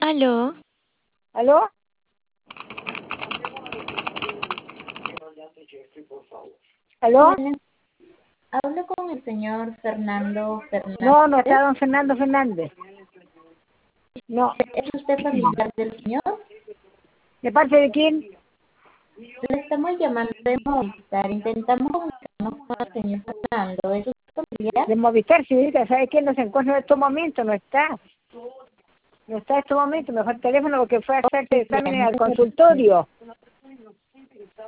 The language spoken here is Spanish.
Aló, ¿Aló? ¿Aló? Buenas, hablo con el señor Fernando Fernández. No, no está don Fernando Fernández. No. ¿Es usted familiar del señor? ¿De parte de quién? Le estamos llamando de Movistar. Intentamos comunicarnos con el señor Fernando. ¿Es usted familiar? De Movistar, señorita. ¿Sabe quién no se encuentra en estos momentos? No está. No está en estos momentos. Mejor teléfono porque fue a hacerse exámenes al consultorio.